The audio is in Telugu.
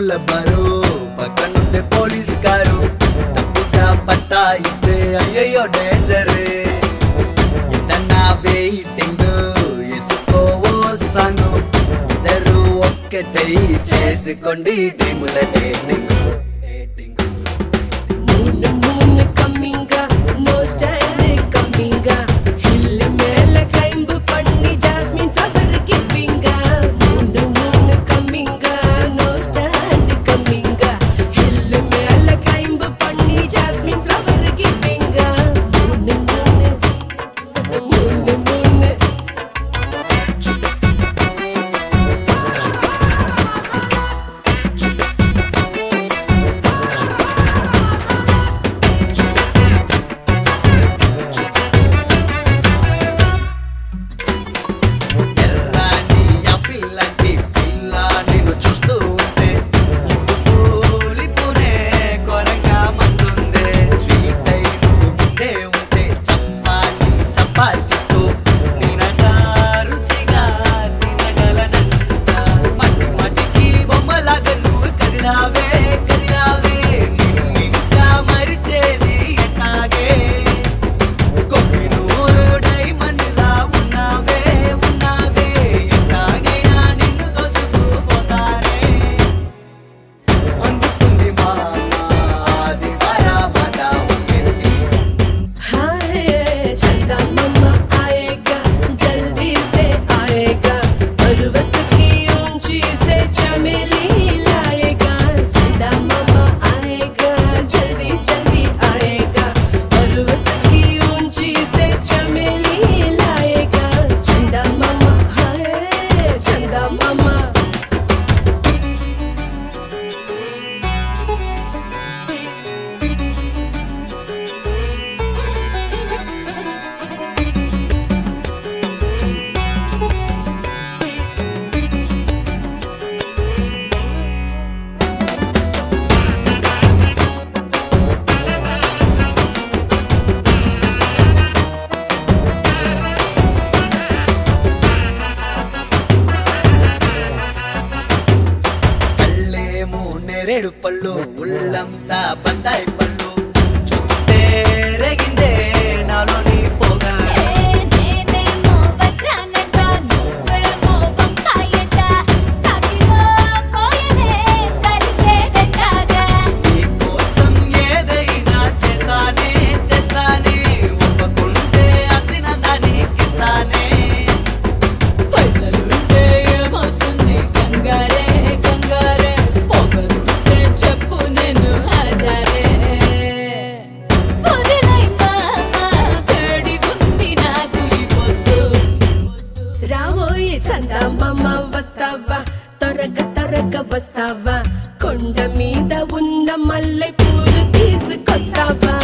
కిలోల బరువు పక్కనుండే పోలీస్ కారు తప్పుగా పట్టా ఇస్తే అయ్యయ్యో డేంజరే ఏదన్నా వెయిటింగ్ వేసుకోవో సాంగు ఇద్దరు ఒక్కటై చేసుకోండి డ్రీముల dating moon coming no stand coming hill mele climb panni jasmine flower giving moon coming no stand coming hill mele climb panni jasmine flower giving moon ఎర్రాని యాపిల్ లాంటి పిల్ల నిన్ను చూస్తూ ఉంటే కూలిపోనే కొరగా మందుందే స్వీట్ అయిను ముందే ఉంటే చపాతీతో నేనట రుచిగా తినగలనంట మట్టి మట్టికి బొమ్మలాగా నువ్వు కదిలావే నిన్ను ఇంకా మరిచేది ఎట్టాగే కొహినూరు డైమండ్లా ఉన్నావే ఎట్లాగైనా నిన్ను దోచుకుపోతానే అందుకుంది మామ అది బరాబర ఉంది हाय चंदा मम्मा आएगा जल्दी से आएगा पर्वत की ऊंची से चमेली लाएगा चंदा मम्मा आएगा जल्दी जल्दी आएगा पर्वत की ऊंची से चमेली लाएगा चंदा मम्मा हाय चंदा मम्मा కళ్ళేమో నేరేడు పళ్ళు ఉళ్ళంతా బత్తాయి పళ్ళు చూస్తే రేగిందే నాలోని పోగా నేనేమో వజ్రానట నువ్వేమో వంకాయట కాకిలో కోయలే కలిసేదెట్టాగా నీకోసం ఏదైనా చేస్తానే ఒప్పుకుంటే అస్తినంతా నీకిస్తానే పైసలుంటే ఏమొస్తుంది కంగారే పొగరుంటే చెప్పు నేను హాజరే వదిలై మామ వేడిగుంది నాకు ఈ పొద్దు రావోయే చందమామ వస్తావా త్వరగా వస్తావా కొండ మీద ఉన్న మల్లె పూలు తీసుకొస్తావా